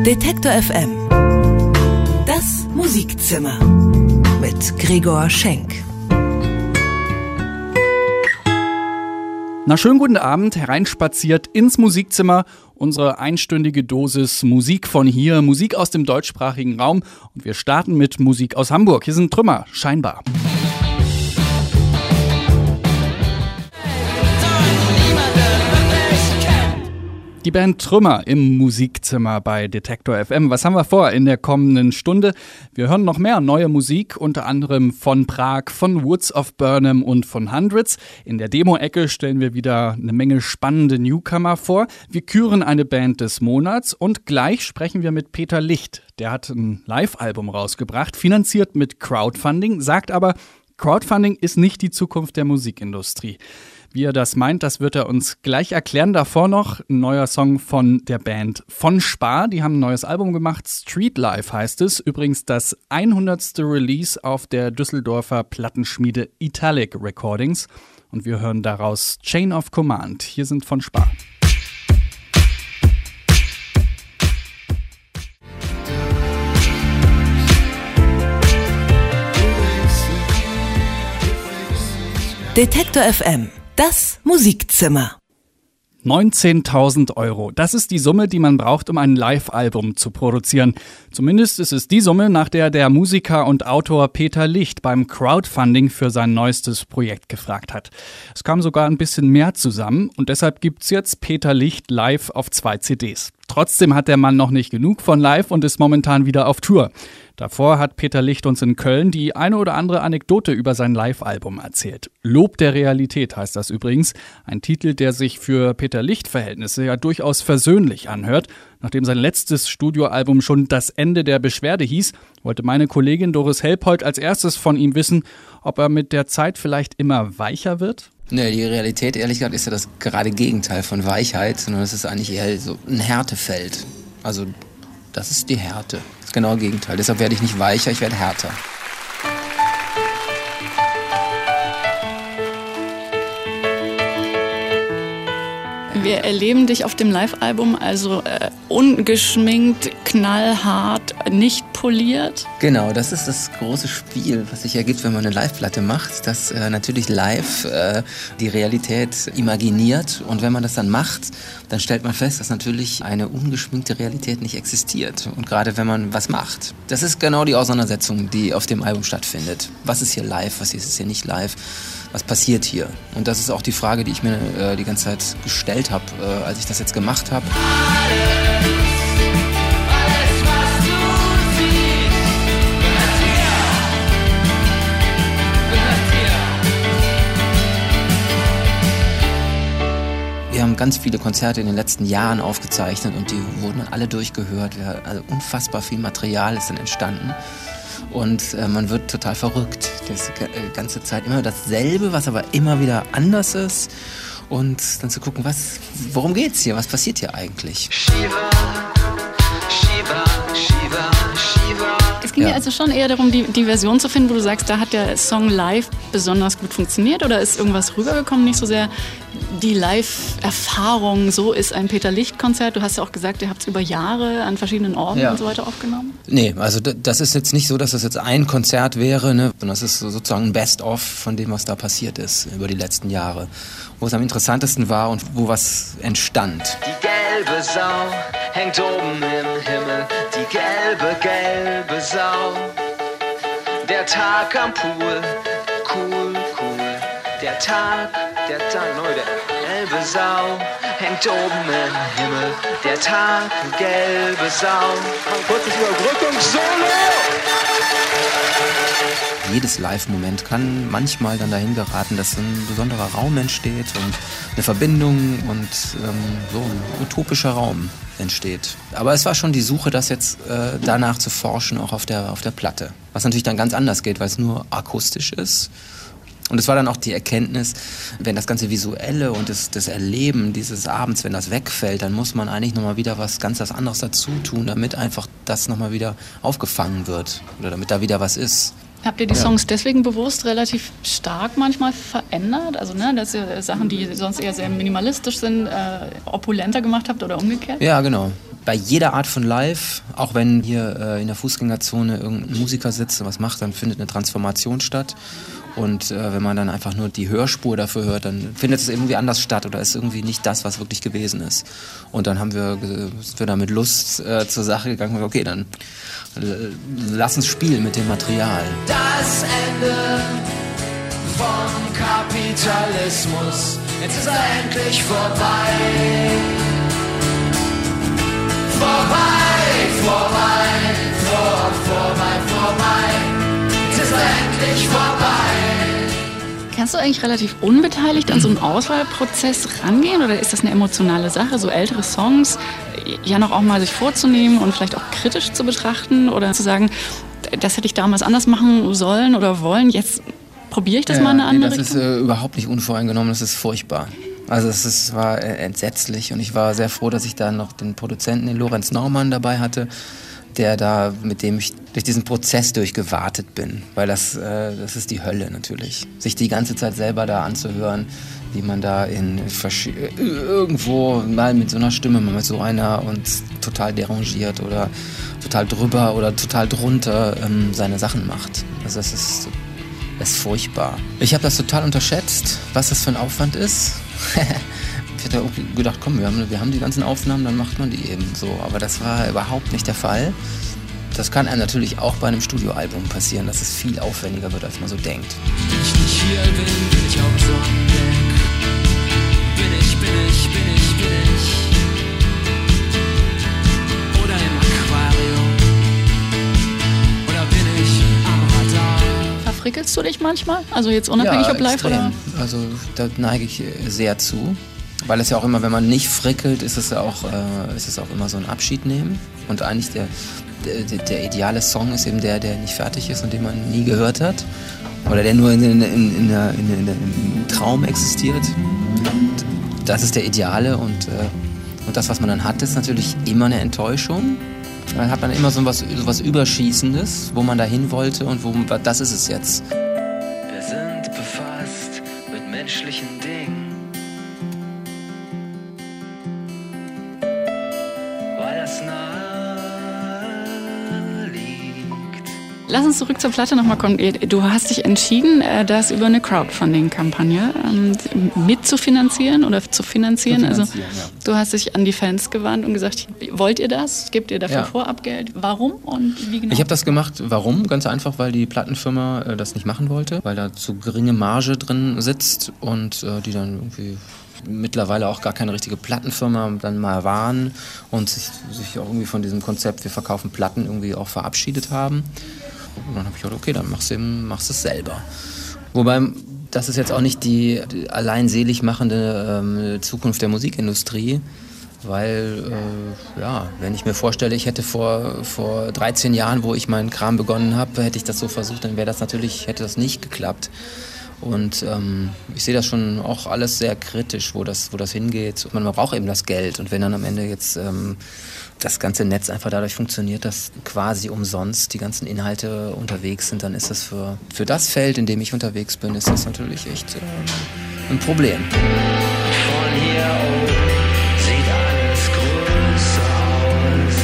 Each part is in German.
Detektor FM. Das Musikzimmer mit Gregor Schenk. Na, schönen guten Abend, hereinspaziert ins Musikzimmer. Unsere einstündige Dosis Musik von hier, Musik aus dem deutschsprachigen Raum. Und wir starten mit Musik aus Hamburg. Hier sind Trümmer, scheinbar. Die Band Trümmer im Musikzimmer bei Detektor FM. Was haben wir vor in der kommenden Stunde? Wir hören noch mehr neue Musik, unter anderem von Prag, von Woods of Burnham und von Hundreds. In der Demo-Ecke stellen wir wieder eine Menge spannende Newcomer vor. Wir küren eine Band des Monats und gleich sprechen wir mit Peter Licht. Der hat ein Live-Album rausgebracht, finanziert mit Crowdfunding, sagt aber, Crowdfunding ist nicht die Zukunft der Musikindustrie. Wie er das meint, das wird er uns gleich erklären. Davor noch ein neuer Song von der Band von Spar. Die haben ein neues Album gemacht, Street Life heißt es. Übrigens das 100. Release auf der Düsseldorfer Plattenschmiede Italic Recordings. Und wir hören daraus Chain of Command. Hier sind von Spar. Detektor FM. Das Musikzimmer. 19.000 €. Das ist die Summe, die man braucht, um ein Live-Album zu produzieren. Zumindest ist es die Summe, nach der der Musiker und Autor Peter Licht beim Crowdfunding für sein neuestes Projekt gefragt hat. Es kam sogar ein bisschen mehr zusammen und deshalb gibt's jetzt Peter Licht live auf 2 CDs. Trotzdem hat der Mann noch nicht genug von live und ist momentan wieder auf Tour. Davor hat Peter Licht uns in Köln die eine oder andere Anekdote über sein Live-Album erzählt. Lob der Realität heißt das übrigens. Ein Titel, der sich für Peter Licht-Verhältnisse ja durchaus versöhnlich anhört. Nachdem sein letztes Studioalbum schon Das Ende der Beschwerde hieß, wollte meine Kollegin Doris Helpold als erstes von ihm wissen, ob er mit der Zeit vielleicht immer weicher wird. Nee, die Realität, ehrlich gesagt, ist ja das gerade Gegenteil von Weichheit, sondern es ist eigentlich eher so ein Härtefeld. Also das ist die Härte. Das genaue Gegenteil. Deshalb werde ich nicht weicher, ich werde härter. Wir erleben dich auf dem Live-Album also ungeschminkt, knallhart, nicht poliert. Genau, das ist das große Spiel, was sich ergibt, wenn man eine Live-Platte macht, dass natürlich live die Realität imaginiert. Und wenn man das dann macht, dann stellt man fest, dass natürlich eine ungeschminkte Realität nicht existiert. Und gerade wenn man was macht. Das ist genau die Auseinandersetzung, die auf dem Album stattfindet. Was ist hier live, was ist hier nicht live? Was passiert hier? Und das ist auch die Frage, die ich mir die ganze Zeit gestellt habe, als ich das jetzt gemacht habe. Wir haben ganz viele Konzerte in den letzten Jahren aufgezeichnet und die wurden dann alle durchgehört. Also unfassbar viel Material ist dann entstanden. Und man wird total verrückt. Das ganze Zeit immer dasselbe, was aber immer wieder anders ist. Und dann zu gucken, worum geht's hier? Was passiert hier eigentlich? Shiva, Shiva, Shiva, Shiva. Es ging ja also schon eher darum, die Version zu finden, wo du sagst, da hat der Song live besonders gut funktioniert, oder ist irgendwas rübergekommen? Nicht so sehr die Live-Erfahrung, so ist ein Peter Licht-Konzert. Du hast ja auch gesagt, ihr habt es über Jahre an verschiedenen Orten und so weiter aufgenommen. Nee, also das ist jetzt nicht so, dass das jetzt ein Konzert wäre, ne? Sondern das ist sozusagen ein Best-of von dem, was da passiert ist über die letzten Jahre. Wo es am interessantesten war und wo was entstand. Die gelbe Sau hängt oben im Himmel, die gelbe Sau. Der Tag am Pool, cool, der Tag, der gelbe Sau hängt oben im Himmel, der Tag, gelbe Sau. Kurzes Überbrückungssolo! Jedes Live-Moment kann manchmal dann dahin geraten, dass ein besonderer Raum entsteht und eine Verbindung und so ein utopischer Raum entsteht. Aber es war schon die Suche, das jetzt danach zu forschen, auch auf der Platte. Was natürlich dann ganz anders geht, weil es nur akustisch ist. Und es war dann auch die Erkenntnis, wenn das ganze Visuelle und das Erleben dieses Abends, wenn das wegfällt, dann muss man eigentlich nochmal wieder was ganz anderes dazu tun, damit einfach das nochmal wieder aufgefangen wird oder damit da wieder was ist. Habt ihr die Songs deswegen bewusst relativ stark manchmal verändert? Also, dass ihr Sachen, die sonst eher sehr minimalistisch sind, opulenter gemacht habt oder umgekehrt? Ja, genau. bei jeder Art von Live, auch wenn hier in der Fußgängerzone irgendein Musiker sitzt und was macht, dann findet eine Transformation statt. Und wenn man dann einfach nur die Hörspur dafür hört, dann findet es irgendwie anders statt oder ist irgendwie nicht das, was wirklich gewesen ist. Und dann sind wir da mit Lust zur Sache gegangen. Okay, dann lass uns spielen mit dem Material. Das Ende vom Kapitalismus, jetzt ist er endlich vorbei. Vorbei, jetzt ist er endlich vorbei. Kannst du eigentlich relativ unbeteiligt an so einen Auswahlprozess rangehen oder ist das eine emotionale Sache, so ältere Songs ja noch auch mal sich vorzunehmen und vielleicht auch kritisch zu betrachten oder zu sagen, das hätte ich damals anders machen sollen oder wollen, jetzt probiere ich das mal in eine andere Richtung? Das ist überhaupt nicht unvoreingenommen, das ist furchtbar. Also war entsetzlich und ich war sehr froh, dass ich da noch den Produzenten, den Lorenz Naumann, dabei hatte, mit dem ich durch diesen Prozess durchgewartet bin. Weil das ist die Hölle natürlich. Sich die ganze Zeit selber da anzuhören, wie man da irgendwo mal mit so einer Stimme, mal mit so einer und total derangiert oder total drüber oder total drunter seine Sachen macht. Also das ist furchtbar. Ich habe das total unterschätzt, was das für ein Aufwand ist. Ich hätte gedacht, komm, wir haben die ganzen Aufnahmen, dann macht man die eben so. Aber das war überhaupt nicht der Fall. Das kann einem natürlich auch bei einem Studioalbum passieren, dass es viel aufwendiger wird, als man so denkt. Wenn ich nicht hier bin ich auf Sonnendeck. Bin ich. Oder im Aquarium. Oder bin ich am Radar. Verfrickelst du dich manchmal? Also jetzt unabhängig ob live extrem. Oder? Also da neige ich sehr zu. Weil es ja auch immer, wenn man nicht frickelt, ist es auch immer so ein Abschied nehmen. Und eigentlich der ideale Song ist eben der nicht fertig ist und den man nie gehört hat. Oder der nur im Traum existiert. Das ist der Ideale und das, was man dann hat, ist natürlich immer eine Enttäuschung. Dann hat man immer so was Überschießendes, wo man dahin wollte und das ist es jetzt. Wir sind befasst mit menschlichen Dingen. Weil das nahe liegt. Lass uns zurück zur Platte nochmal kommen. Du hast dich entschieden, das über eine Crowdfunding-Kampagne mitzufinanzieren oder zu finanzieren. Also du hast dich an die Fans gewandt und gesagt, wollt ihr das? Gebt ihr dafür Vorabgeld? Warum und wie genau? Ich habe das gemacht, warum? Ganz einfach, weil die Plattenfirma das nicht machen wollte, weil da zu geringe Marge drin sitzt und die dann irgendwie mittlerweile auch gar keine richtige Plattenfirma dann mal waren und sich auch irgendwie von diesem Konzept, wir verkaufen Platten, irgendwie auch verabschiedet haben. Und dann habe ich gedacht, okay, dann machst du es selber. Wobei, das ist jetzt auch nicht die allein selig machende Zukunft der Musikindustrie, weil, wenn ich mir vorstelle, ich hätte vor 13 Jahren, wo ich meinen Kram begonnen habe, hätte ich das so versucht, dann hätte das nicht geklappt. Und ich sehe das schon auch alles sehr kritisch, wo das hingeht. Man braucht eben das Geld. Und wenn dann am Ende jetzt das ganze Netz einfach dadurch funktioniert, dass quasi umsonst die ganzen Inhalte unterwegs sind, dann ist das für das Feld, in dem ich unterwegs bin, ist das natürlich echt ein Problem. Von hier oben sieht alles größer aus.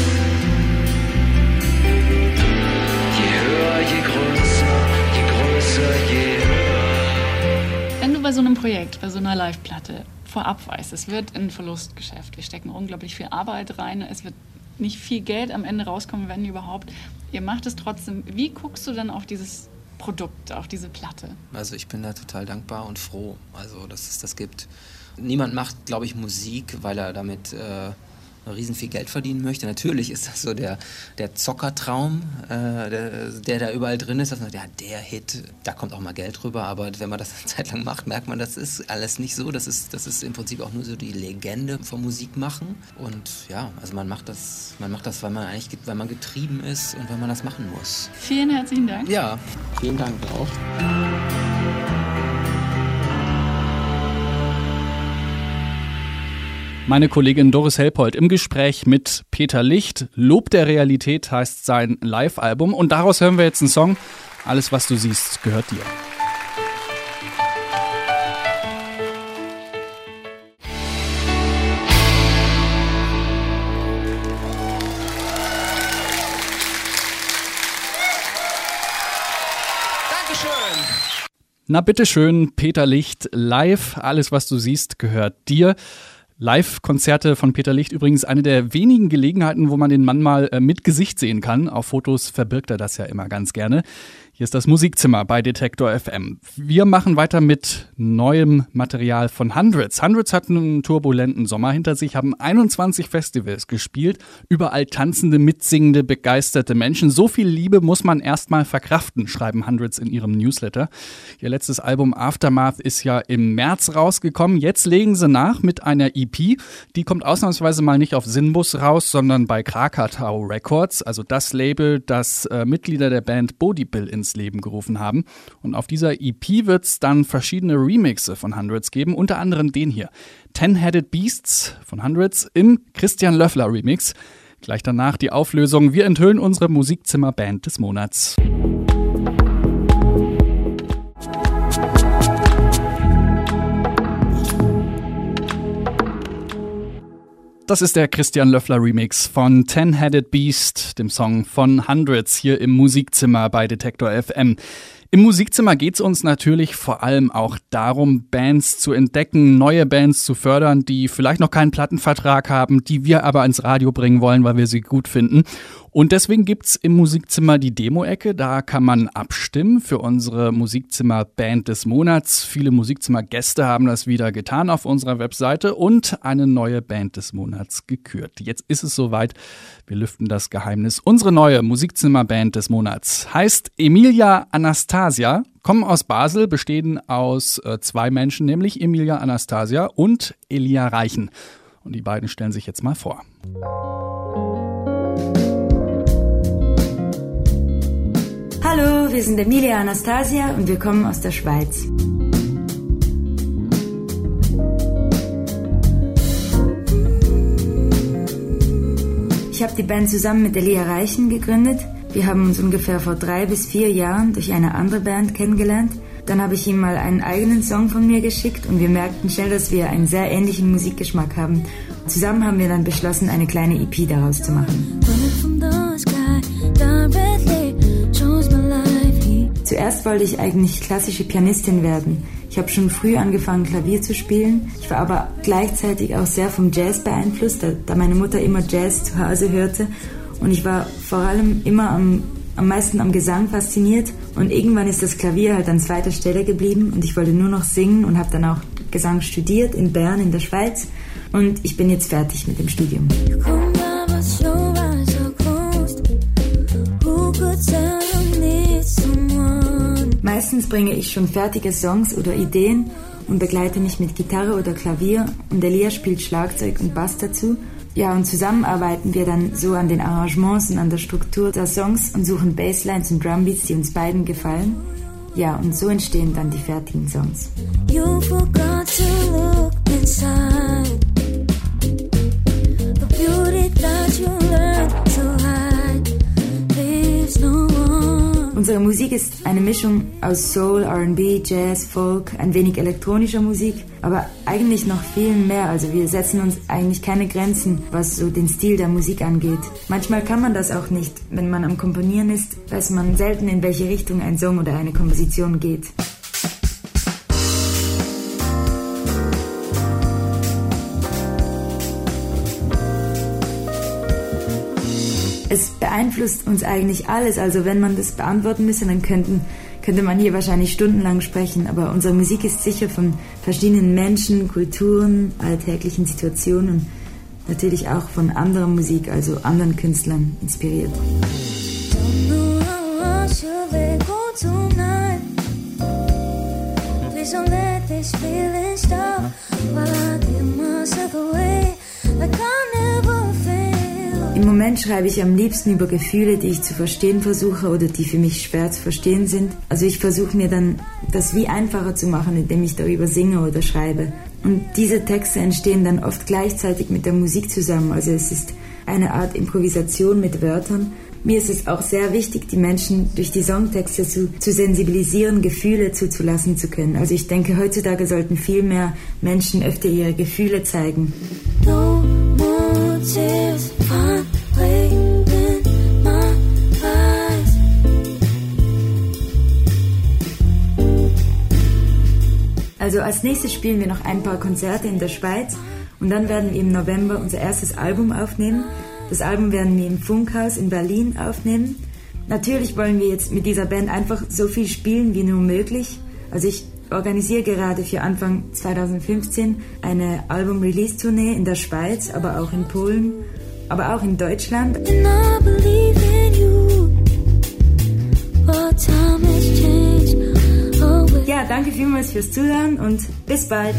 Je höher, je größer, je höher. Wenn du bei so einem Projekt, bei so einer Live-Platte vorab weißt, es wird ein Verlustgeschäft, wir stecken unglaublich viel Arbeit rein, es wird nicht viel Geld am Ende rauskommen, wenn überhaupt. Ihr macht es trotzdem. Wie guckst du dann auf dieses Produkt, auf diese Platte? Also ich bin da total dankbar und froh, also dass es das gibt. Niemand macht, glaube ich, Musik, weil er damit riesen viel Geld verdienen möchte. Natürlich ist das so der Zockertraum, der da überall drin ist, dass man sagt, ja, der Hit, da kommt auch mal Geld rüber, aber wenn man das eine Zeit lang macht, merkt man, das ist alles nicht so. Das ist im Prinzip auch nur so die Legende vom Musikmachen. Und ja, also man macht das, weil man getrieben ist und weil man das machen muss. Vielen herzlichen Dank. Ja, vielen Dank auch. Meine Kollegin Doris Helpold im Gespräch mit Peter Licht. Lob der Realität heißt sein Live-Album. Und daraus hören wir jetzt einen Song. Alles, was du siehst, gehört dir. Na bitteschön, Peter Licht, live, alles was du siehst, gehört dir. Live-Konzerte von Peter Licht übrigens eine der wenigen Gelegenheiten, wo man den Mann mal mit Gesicht sehen kann. Auf Fotos verbirgt er das ja immer ganz gerne. Hier ist das Musikzimmer bei Detektor FM. Wir machen weiter mit neuem Material von Hundreds. Hundreds hatten einen turbulenten Sommer hinter sich, haben 21 Festivals gespielt, überall tanzende, mitsingende, begeisterte Menschen. So viel Liebe muss man erstmal verkraften, schreiben Hundreds in ihrem Newsletter. Ihr letztes Album Aftermath ist ja im März rausgekommen. Jetzt legen sie nach mit einer EP. Die kommt ausnahmsweise mal nicht auf Sinbus raus, sondern bei Krakatau Records, also das Label, das Mitglieder der Band Bodybill ins Leben gerufen haben. Und auf dieser EP wird es dann verschiedene Remixe von Hundreds geben, unter anderem den hier. 10-Headed Beasts von Hundreds im Christian Löffler Remix. Gleich danach die Auflösung. Wir enthüllen unsere Musikzimmer-Band des Monats. Das ist der Christian Löffler Remix von 10-Headed Beast, dem Song von Hundreds hier im Musikzimmer bei Detektor FM. Im Musikzimmer geht es uns natürlich vor allem auch darum, Bands zu entdecken, neue Bands zu fördern, die vielleicht noch keinen Plattenvertrag haben, die wir aber ins Radio bringen wollen, weil wir sie gut finden. Und deswegen gibt's im Musikzimmer die Demo-Ecke. Da kann man abstimmen für unsere Musikzimmer-Band des Monats. Viele Musikzimmer-Gäste haben das wieder getan auf unserer Webseite und eine neue Band des Monats gekürt. Jetzt ist es soweit. Wir lüften das Geheimnis. Unsere neue Musikzimmer-Band des Monats heißt Emilia Anastasia, kommen aus Basel, bestehen aus 2 Menschen, nämlich Emilia Anastasia und Elia Reichen. Und die beiden stellen sich jetzt mal vor. Hallo, wir sind Emilia Anastasia und wir kommen aus der Schweiz. Ich habe die Band zusammen mit Elia Reichen gegründet. Wir haben uns ungefähr vor 3 bis 4 Jahren durch eine andere Band kennengelernt. Dann habe ich ihm mal einen eigenen Song von mir geschickt und wir merkten schnell, dass wir einen sehr ähnlichen Musikgeschmack haben. Zusammen haben wir dann beschlossen, eine kleine EP daraus zu machen. Zuerst wollte ich eigentlich klassische Pianistin werden. Ich habe schon früh angefangen, Klavier zu spielen. Ich war aber gleichzeitig auch sehr vom Jazz beeinflusst, da meine Mutter immer Jazz zu Hause hörte. Und ich war vor allem immer am meisten am Gesang fasziniert. Und irgendwann ist das Klavier halt an zweiter Stelle geblieben und ich wollte nur noch singen und habe dann auch Gesang studiert in Bern in der Schweiz. Und ich bin jetzt fertig mit dem Studium. Meistens bringe ich schon fertige Songs oder Ideen und begleite mich mit Gitarre oder Klavier und Elia spielt Schlagzeug und Bass dazu. Ja, und zusammen arbeiten wir dann so an den Arrangements und an der Struktur der Songs und suchen Basslines und Drumbeats, die uns beiden gefallen. Ja, und so entstehen dann die fertigen Songs. You forgot to look inside. The beauty that you learned to hide leaves no one. Unsere Musik ist eine Mischung aus Soul, R&B, Jazz, Folk, ein wenig elektronischer Musik, aber eigentlich noch viel mehr. Also wir setzen uns eigentlich keine Grenzen, was so den Stil der Musik angeht. Manchmal kann man das auch nicht. Wenn man am Komponieren ist, weiß man selten, in welche Richtung ein Song oder eine Komposition geht. Es beeinflusst uns eigentlich alles, also wenn man das beantworten müsste, dann könnte man hier wahrscheinlich stundenlang sprechen, aber unsere Musik ist sicher von verschiedenen Menschen, Kulturen, alltäglichen Situationen und natürlich auch von anderer Musik, also anderen Künstlern inspiriert. Im Moment schreibe ich am liebsten über Gefühle, die ich zu verstehen versuche oder die für mich schwer zu verstehen sind. Also ich versuche mir dann das wie einfacher zu machen, indem ich darüber singe oder schreibe. Und diese Texte entstehen dann oft gleichzeitig mit der Musik zusammen. Also es ist eine Art Improvisation mit Wörtern. Mir ist es auch sehr wichtig, die Menschen durch die Songtexte zu sensibilisieren, Gefühle zuzulassen zu können. Also ich denke, heutzutage sollten viel mehr Menschen öfter ihre Gefühle zeigen. No more tears, fun, in my eyes. Also als nächstes spielen wir noch ein paar Konzerte in der Schweiz und dann werden wir im November unser erstes Album aufnehmen. Das Album werden wir im Funkhaus in Berlin aufnehmen. Natürlich wollen wir jetzt mit dieser Band einfach so viel spielen wie nur möglich. Also ich organisiere gerade für Anfang 2015 eine Album-Release-Tournee in der Schweiz, aber auch in Polen, aber auch in Deutschland. Ja, danke vielmals fürs Zuhören und bis bald.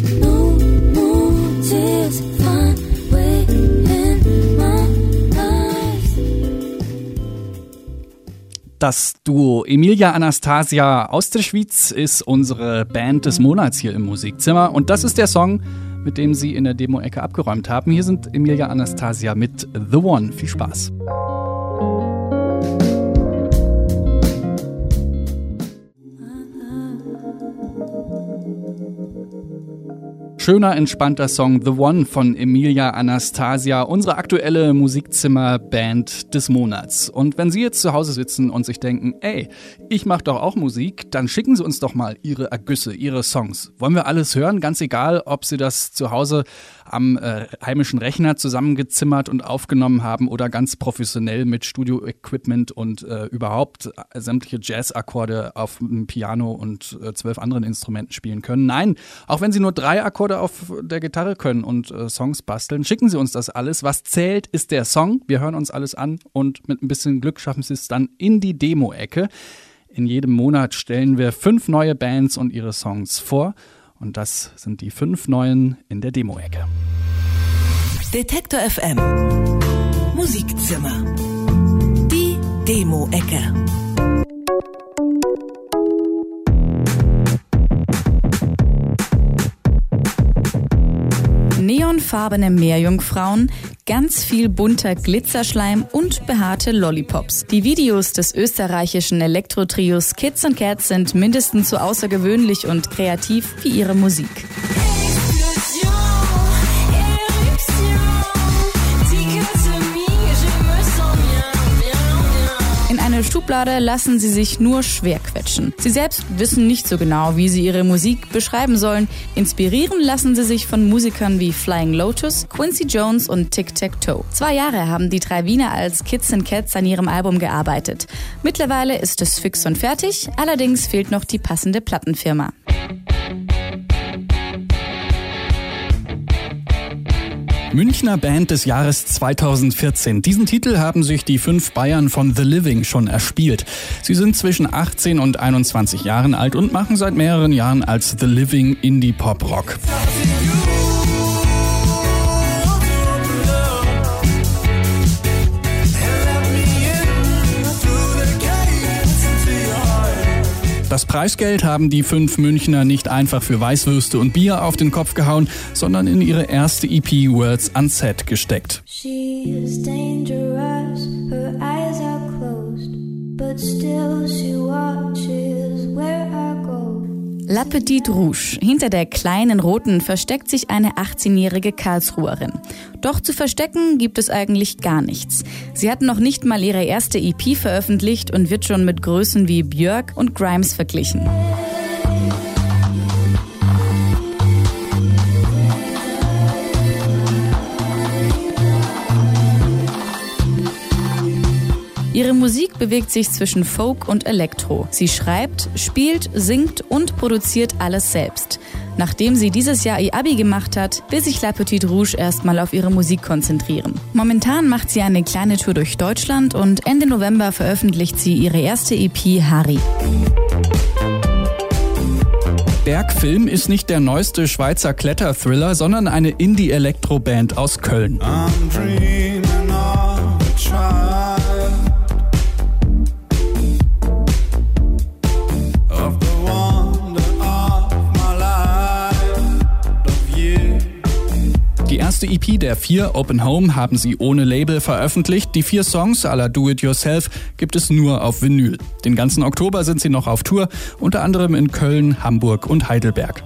Das Duo Emilia Anastasia aus der Schweiz ist unsere Band des Monats hier im Musikzimmer. Und das ist der Song, mit dem sie in der Demo-Ecke abgeräumt haben. Hier sind Emilia Anastasia mit The One. Viel Spaß. Schöner, entspannter Song The One von Emilia Anastasia, unsere aktuelle Musikzimmer-Band des Monats. Und wenn Sie jetzt zu Hause sitzen und sich denken, ey, ich mache doch auch Musik, dann schicken Sie uns doch mal Ihre Ergüsse, Ihre Songs. Wollen wir alles hören? Ganz egal, ob Sie das zu Hause am heimischen Rechner zusammengezimmert und aufgenommen haben oder ganz professionell mit Studio-Equipment und überhaupt sämtliche Jazz-Akkorde auf dem Piano und 12 anderen Instrumenten spielen können. Nein, auch wenn Sie nur 3 Akkorde auf der Gitarre können und Songs basteln, schicken Sie uns das alles. Was zählt, ist der Song. Wir hören uns alles an und mit ein bisschen Glück schaffen Sie es dann in die Demo-Ecke. In jedem Monat stellen wir 5 neue Bands und ihre Songs vor. Und das sind die 5 neuen in der Demo-Ecke. Detektor FM Musikzimmer. Die Demo-Ecke. Neonfarbene Meerjungfrauen, ganz viel bunter Glitzerschleim und behaarte Lollipops. Die Videos des österreichischen Elektro-Trios Kids and Cats sind mindestens so außergewöhnlich und kreativ wie ihre Musik. In eine Schublade lassen sie sich nur schwer quetschen. Sie selbst wissen nicht so genau, wie sie ihre Musik beschreiben sollen. Inspirieren lassen sie sich von Musikern wie Flying Lotus, Quincy Jones und Tic Tac Toe. 2 Jahre haben die 3 Wiener als Kids and Cats an ihrem Album gearbeitet. Mittlerweile ist es fix und fertig, allerdings fehlt noch die passende Plattenfirma. Münchner Band des Jahres 2014. Diesen Titel haben sich die 5 Bayern von The Living schon erspielt. Sie sind zwischen 18 und 21 Jahren alt und machen seit mehreren Jahren als The Living Indie-Pop-Rock. Das Preisgeld haben die 5 Münchner nicht einfach für Weißwürste und Bier auf den Kopf gehauen, sondern in ihre erste EP Words Unsaid gesteckt. She is dangerous, her eyes are closed, but still she watches where I go. La Petite Rouge. Hinter der kleinen Roten versteckt sich eine 18-jährige Karlsruherin. Doch zu verstecken gibt es eigentlich gar nichts. Sie hat noch nicht mal ihre erste EP veröffentlicht und wird schon mit Größen wie Björk und Grimes verglichen. Ihre Musik bewegt sich zwischen Folk und Elektro. Sie schreibt, spielt, singt und produziert alles selbst. Nachdem sie dieses Jahr ihr Abi gemacht hat, will sich La Petite Rouge erstmal auf ihre Musik konzentrieren. Momentan macht sie eine kleine Tour durch Deutschland und Ende November veröffentlicht sie ihre erste EP Harry. Bergfilm ist nicht der neueste Schweizer Kletterthriller, sondern eine Indie-Elektro-Band aus Köln. Die erste EP der 4, Open Home, haben sie ohne Label veröffentlicht. Die 4 Songs à la Do It Yourself gibt es nur auf Vinyl. Den ganzen Oktober sind sie noch auf Tour, unter anderem in Köln, Hamburg und Heidelberg.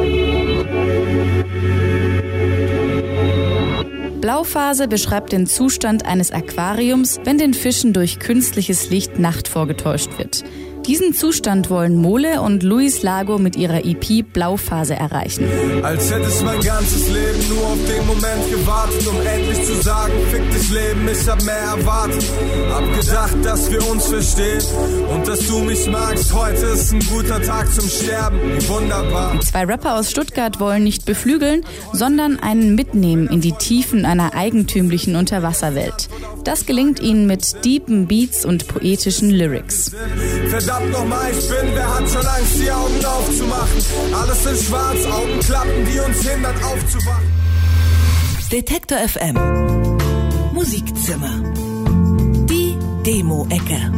Blauphase beschreibt den Zustand eines Aquariums, wenn den Fischen durch künstliches Licht Nacht vorgetäuscht wird. Diesen Zustand wollen Mole und Luis Lago mit ihrer EP Blauphase erreichen. Als hätte ich mein ganzes Leben nur auf den Moment gewartet, um endlich zu sagen, fick dich Leben, ich hab mehr erwartet. Hab gedacht, dass wir uns verstehen und dass du mich magst. Heute ist ein guter Tag zum Sterben, wie wunderbar. Die 2 Rapper aus Stuttgart wollen nicht beflügeln, sondern einen mitnehmen in die Tiefen einer eigentümlichen Unterwasserwelt. Das gelingt ihnen mit deepen Beats und poetischen Lyrics. Verdammt nochmal, ich bin, wer hat schon Angst, die Augen aufzumachen? Alles in schwarz, Augenklappen, die uns hindern aufzuwachen. Detektor FM Musikzimmer. Die Demo-Ecke.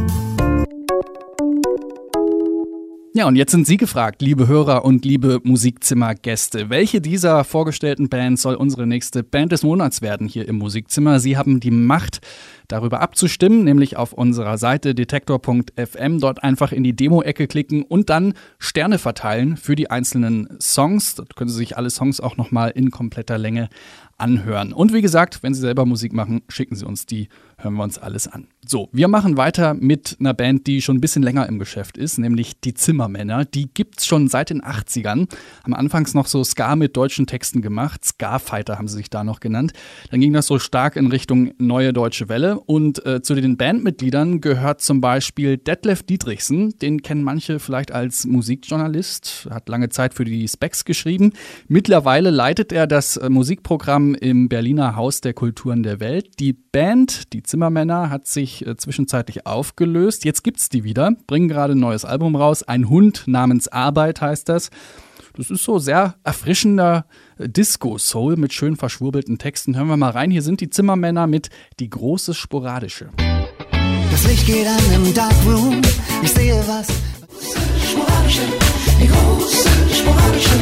Ja, und jetzt sind Sie gefragt, liebe Hörer und liebe Musikzimmergäste. Welche dieser vorgestellten Bands soll unsere nächste Band des Monats werden hier im Musikzimmer? Sie haben die Macht, darüber abzustimmen, nämlich auf unserer Seite detektor.fm. Dort einfach in die Demo-Ecke klicken und dann Sterne verteilen für die einzelnen Songs. Dort können Sie sich alle Songs auch nochmal in kompletter Länge anhören. Und wie gesagt, wenn Sie selber Musik machen, schicken Sie uns die, hören wir uns alles an. So, wir machen weiter mit einer Band, die schon ein bisschen länger im Geschäft ist, nämlich die Zimmermänner. Die gibt's schon seit den 80ern. Haben anfangs noch so Ska mit deutschen Texten gemacht. Ska-Fighter haben sie sich da noch genannt. Dann ging das so stark in Richtung Neue Deutsche Welle. Und zu den Bandmitgliedern gehört zum Beispiel Detlef Dietrichsen. Den kennen manche vielleicht als Musikjournalist. Hat lange Zeit für die Specs geschrieben. Mittlerweile leitet er das Musikprogramm im Berliner Haus der Kulturen der Welt. Die Band, die Zimmermänner, hat sich zwischenzeitlich aufgelöst. Jetzt gibt's die wieder, bringen gerade ein neues Album raus. Ein Hund namens Arbeit heißt das. Das ist so sehr erfrischender Disco-Soul mit schön verschwurbelten Texten. Hören wir mal rein. Hier sind die Zimmermänner mit Die große Sporadische. Das Licht geht an im Darkroom, ich sehe was. Sporadische, die große Sporadische.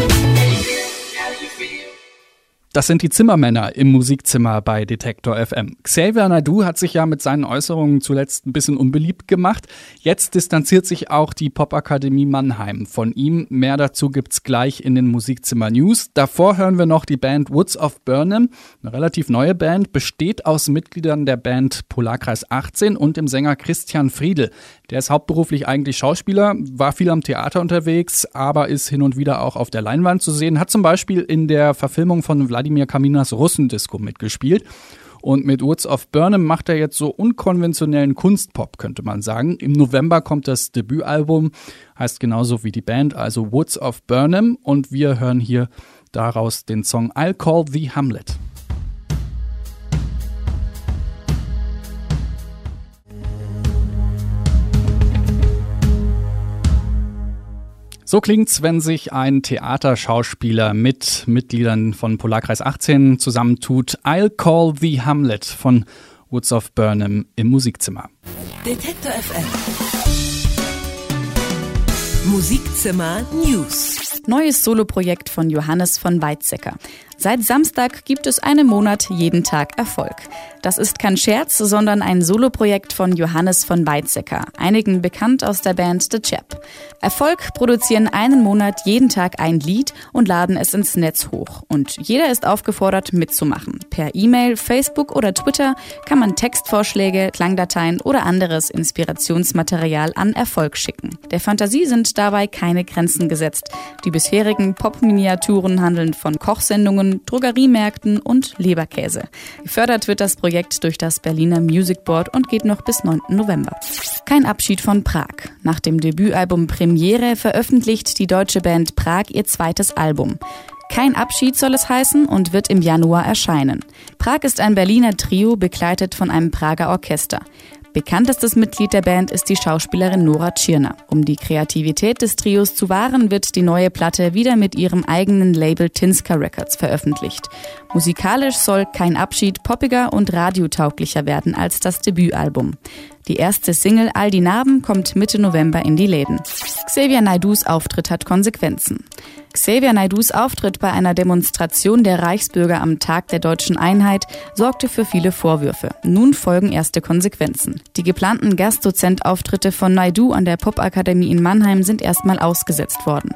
Das sind die Zimmermänner im Musikzimmer bei Detektor FM. Xavier Naidoo hat sich ja mit seinen Äußerungen zuletzt ein bisschen unbeliebt gemacht. Jetzt distanziert sich auch die Popakademie Mannheim von ihm. Mehr dazu gibt's gleich in den Musikzimmer News. Davor hören wir noch die Band Woods of Burnham. Eine relativ neue Band, besteht aus Mitgliedern der Band Polarkreis 18 und dem Sänger Christian Friedl. Der ist hauptberuflich eigentlich Schauspieler, war viel am Theater unterwegs, aber ist hin und wieder auch auf der Leinwand zu sehen. Hat zum Beispiel in der Verfilmung von Wladimir Kaminas Russendisco mitgespielt. Und mit Woods of Burnham macht er jetzt so unkonventionellen Kunstpop, könnte man sagen. Im November kommt das Debütalbum, heißt genauso wie die Band, also Woods of Burnham. Und wir hören hier daraus den Song I'll Call Thee Hamlet. So klingt's, wenn sich ein Theaterschauspieler mit Mitgliedern von Polarkreis 18 zusammentut. I'll Call Thee Hamlet von Woods of Burnham im Musikzimmer. Detektor FM Musikzimmer News. Neues Soloprojekt von Johannes von Weizsäcker. Seit Samstag gibt es einen Monat jeden Tag Erfolg. Das ist kein Scherz, sondern ein Soloprojekt von Johannes von Weizsäcker, einigen bekannt aus der Band The Chap. Erfolg produzieren einen Monat jeden Tag ein Lied und laden es ins Netz hoch. Und jeder ist aufgefordert mitzumachen. Per E-Mail, Facebook oder Twitter kann man Textvorschläge, Klangdateien oder anderes Inspirationsmaterial an Erfolg schicken. Der Fantasie sind dabei keine Grenzen gesetzt. Die bisherigen Pop-Miniaturen handeln von Kochsendungen, Drogeriemärkten und Leberkäse. Gefördert wird das Projekt durch das Berliner Music Board und geht noch bis 9. November. Kein Abschied von Prag. Nach dem Debütalbum Premiere veröffentlicht die deutsche Band Prag ihr zweites Album. Kein Abschied soll es heißen und wird im Januar erscheinen. Prag ist ein Berliner Trio, begleitet von einem Prager Orchester. Bekanntestes Mitglied der Band ist die Schauspielerin Nora Tschirner. Um die Kreativität des Trios zu wahren, wird die neue Platte wieder mit ihrem eigenen Label Tinska Records veröffentlicht. Musikalisch soll Kein Abschied poppiger und radiotauglicher werden als das Debütalbum. Die erste Single All die Narben kommt Mitte November in die Läden. Xavier Naidoos Auftritt hat Konsequenzen. Xavier Naidoos Auftritt bei einer Demonstration der Reichsbürger am Tag der Deutschen Einheit sorgte für viele Vorwürfe. Nun folgen erste Konsequenzen. Die geplanten Gastdozentauftritte von Naidoo an der Popakademie in Mannheim sind erstmal ausgesetzt worden.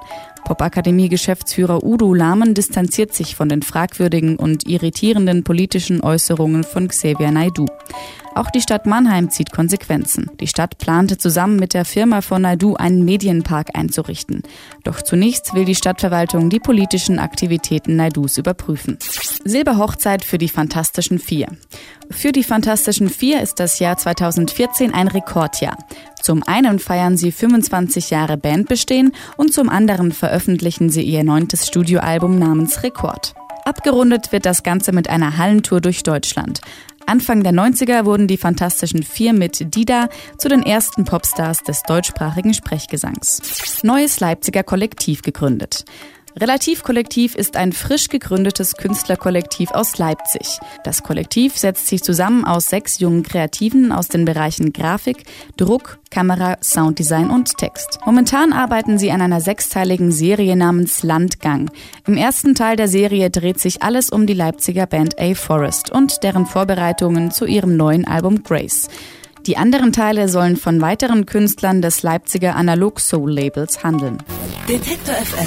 Popakademie-Geschäftsführer Udo Lahmen distanziert sich von den fragwürdigen und irritierenden politischen Äußerungen von Xavier Naidoo. Auch die Stadt Mannheim zieht Konsequenzen. Die Stadt plante zusammen mit der Firma von Naidoo einen Medienpark einzurichten. Doch zunächst will die Stadtverwaltung die politischen Aktivitäten Naidoos überprüfen. Silberhochzeit für die Fantastischen Vier. Für die Fantastischen Vier ist das Jahr 2014 ein Rekordjahr. Zum einen feiern sie 25 Jahre Bandbestehen und zum anderen veröffentlichen sie ihr 9. Studioalbum namens Rekord. Abgerundet wird das Ganze mit einer Hallentour durch Deutschland. Anfang der 90er wurden die Fantastischen Vier mit Dida zu den ersten Popstars des deutschsprachigen Sprechgesangs. Neues Leipziger Kollektiv gegründet. Relativ-Kollektiv ist ein frisch gegründetes Künstlerkollektiv aus Leipzig. Das Kollektiv setzt sich zusammen aus 6 jungen Kreativen aus den Bereichen Grafik, Druck, Kamera, Sounddesign und Text. Momentan arbeiten sie an einer 6-teiligen Serie namens Landgang. Im ersten Teil der Serie dreht sich alles um die Leipziger Band A-Forest und deren Vorbereitungen zu ihrem neuen Album Grace. Die anderen Teile sollen von weiteren Künstlern des Leipziger Analog-Soul-Labels handeln. Detektor FM.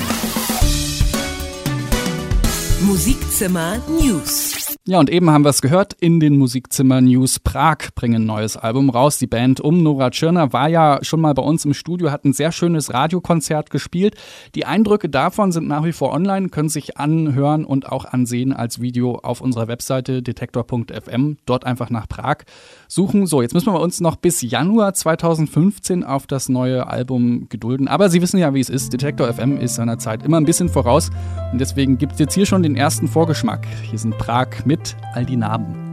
Musikzimmer News. Ja, und eben haben wir es gehört, in den Musikzimmer News. Prag bringen ein neues Album raus. Die Band um Nora Tschirner war ja schon mal bei uns im Studio, hat ein sehr schönes Radiokonzert gespielt. Die Eindrücke davon sind nach wie vor online, können sich anhören und auch ansehen als Video auf unserer Webseite detektor.fm. Dort einfach nach Prag suchen. So, jetzt müssen wir uns noch bis Januar 2015 auf das neue Album gedulden. Aber Sie wissen ja, wie es ist. Detektor FM ist seiner Zeit immer ein bisschen voraus. Und deswegen gibt es jetzt hier schon den ersten Vorgeschmack. Hier sind Prag mit All die Narben.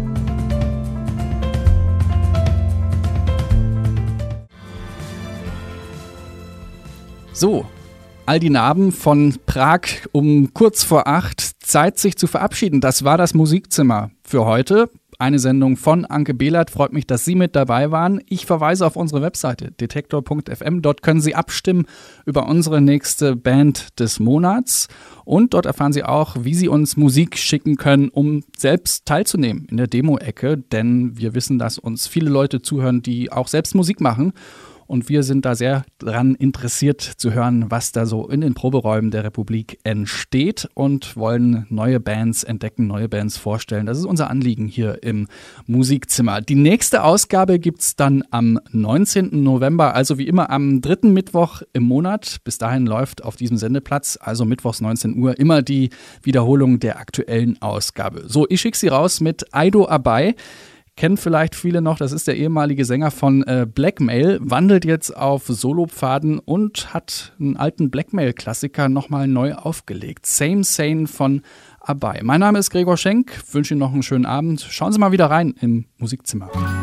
So, All die Narben von Prag um kurz vor 8. Zeit, sich zu verabschieden. Das war das Musikzimmer für heute. Eine Sendung von Anke Behlert. Freut mich, dass Sie mit dabei waren. Ich verweise auf unsere Webseite detektor.fm. Dort können Sie abstimmen über unsere nächste Band des Monats. Und dort erfahren Sie auch, wie Sie uns Musik schicken können, um selbst teilzunehmen in der Demo-Ecke. Denn wir wissen, dass uns viele Leute zuhören, die auch selbst Musik machen. Und wir sind da sehr daran interessiert zu hören, was da so in den Proberäumen der Republik entsteht und wollen neue Bands entdecken, neue Bands vorstellen. Das ist unser Anliegen hier im Musikzimmer. Die nächste Ausgabe gibt's dann am 19. November, also wie immer am 3. Mittwoch im Monat. Bis dahin läuft auf diesem Sendeplatz, also mittwochs 19 Uhr, immer die Wiederholung der aktuellen Ausgabe. So, ich schicke Sie raus mit Aido Abai. Kennen vielleicht viele noch, das ist der ehemalige Sänger von Blackmail, wandelt jetzt auf Solopfaden und hat einen alten Blackmail-Klassiker nochmal neu aufgelegt. Same Sane von Abai. Mein Name ist Gregor Schenk, wünsche Ihnen noch einen schönen Abend. Schauen Sie mal wieder rein im Musikzimmer.